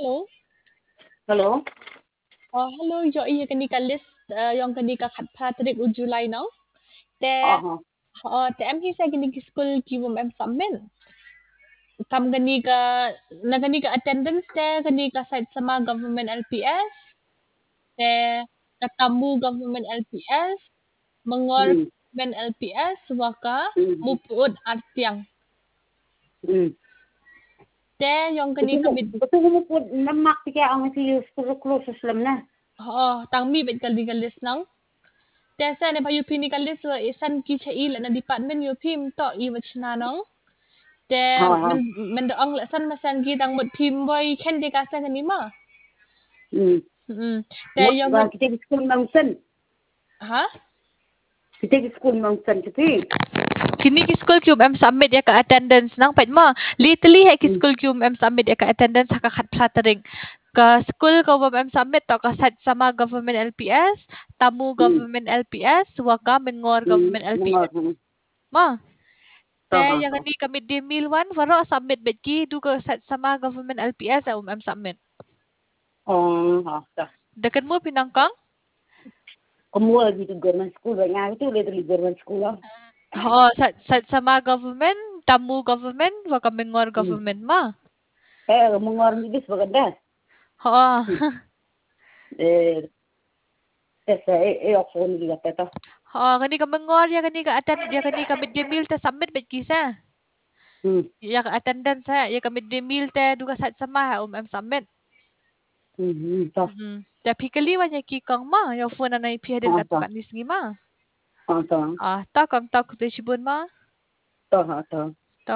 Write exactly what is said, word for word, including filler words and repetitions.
Hello. Hello. Uh, hello, yo iya kani ka list uh, yang kani ka khat pha tarik u July now. Te Uh-huh. uh, te em hi sa kani ki school ki wum em submit. Kam kani ka na kani ka attendance te kani ka site sama government L P S te katamu government L P S mengor Mm. government L P S waka Mm. mupuod artiang. Mm. Te yang kani Betul ka mid betul mo po namak ti kaya ang si school close slam na. oh tang mi bet kali ka list now. Desa ne payu pini kalis wa isan ki cha il na department yu pim to i wach na nong. De Ha ha. men men de ong la san ma san gi dang mut pim boy ken de ka sa ni ma. Mm. Hmm. De Mo yang ba kita school mountain. ha? Kita school mountain ti. Kini ki school cube em submit ya ka attendance nang pet ma. Literally hai ki Mm. school cube em submit ya ka attendance ha ka khat platering. Ka school ko em submit to ka sat sama government L P S, tamu Mm. government L P S, waka mengor Mm. government L P S. Nangor. Ma. Ha Te ha. yang ni kami di mil one waro submit bet ki du ka sa- sama government L P S au am submit. Oh, ha ta. Dekat mo pinangkang? Kamu lagi tu government school ba nga itu le tu government school ah. Oh, sa, sa sama government, tamu government, wa kami ngor Mm. government ma. Eh, mengor ni bis baganda. Oh. Eh, eh eh eh aku ni kata ta. Oh, kani kami ngor ya kani ka attend ya kani kami di mil te submit bet ki sa. Hmm. Ya ka attendance sa ya kami di mil te du ka sa sama au am submit. Hmm. Ta. Hmm. Tapi kali wa nya ki kang ma, ya phone na nai pi hadin Ha ka ta. tukan ni sngi ma. Ha ta. Ah, ta kang ta ku te sibun ma. Ta ha ta.